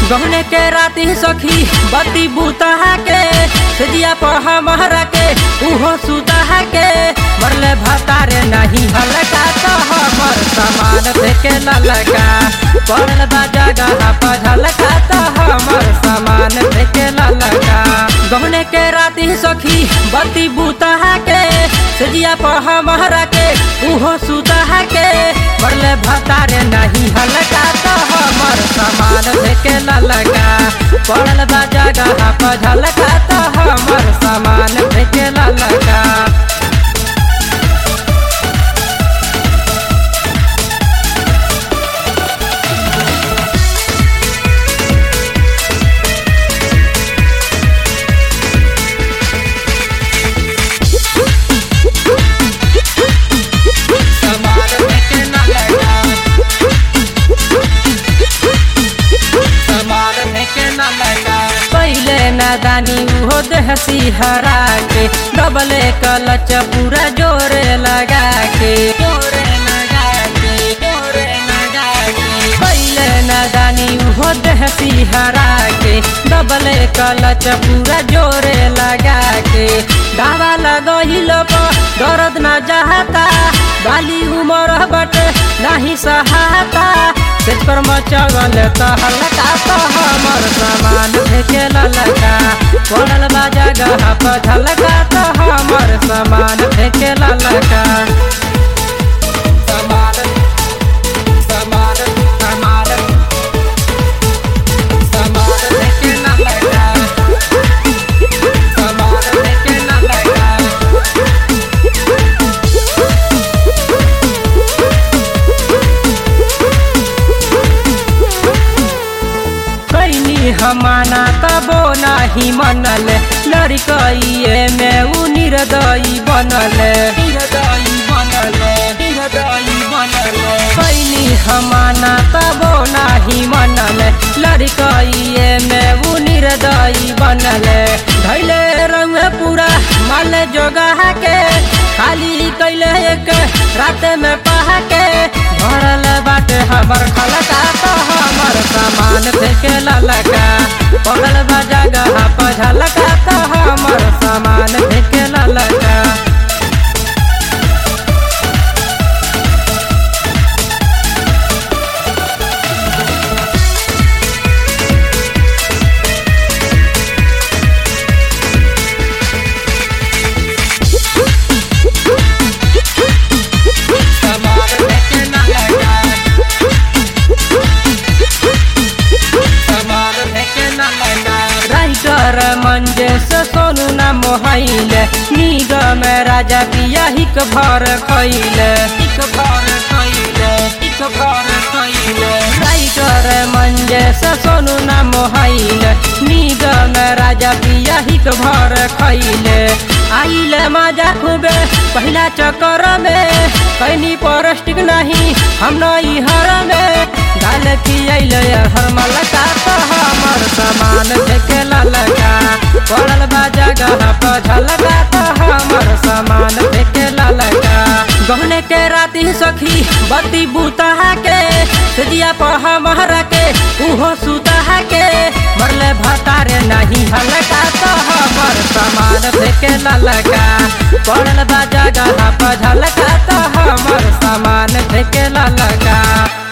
गहने के राती सखी बत्ती बूता के सजिया पर हमारा के उहो सुता के मरले भतारे नहीं हलका तो हमर सामान फेंके ललका पड़ल बा जगह पर झलका तो हमर सामान फेंके ललका। गहने के राती सखी बत्ती बूता के सजिया पर हमारा के उहो सुता के मरले भतारे नहीं हलका तो हमर सामान फेंके ललका पड़ल बा जगह पर झलका तो हमर सामान फेंके ललका। पहले नादानी उहो देहसी हरा के डबले कलच पूरा जोरे लगा के पहले नादानी उहो देहसी हरा के डबले कलच पूरा जोरे लगा के दावा लगहिल दर्द न जाता बाली उमर बटे नहीं सहाता पेट पर मचगल तो हल्का तो हमर सामान फेंके ललका पड़ल बा जगह पर झलका तो हमर सामान फेंके ललका। हमाना तबो नाही मनल लड़कइए में उ निर्दयी बनल पैनी हमाना तबो नाही मनल लड़कइए में उ निर्दयी बनल धैले रंग पूरा माल जोगा के खाली कैले एक रात में पहा के भरल बाटे हमर खलका तो हमर सामान फेंके ललका पड़ल बा जगह पर झलका तो हमर सामान फेंके ललका। मंजेश सोनू न मोहैल निगम राजा पिया हिक भर खैल राइटर मंजेश सोनू न मोहैल निगम राजा पिया हिक भर खैल आइल मजा खूबे पहला चक्कर में कैनी पौष्टिक नहीं हम नई हर में गाल खियल हर मलका तो हमर सामान फेंके ललका पड़ल बा जगह पर झलका तो हमर सामान फेंके ललका। गहने के राती सखी बत्ती बूता के सजिया पर हमारा के उहो सुता के मरले भतारे नहीं हलका तो हमर सामान फेंके ललका पड़ल बा जगह पर झलका तो हमर सामान फेंके ललका।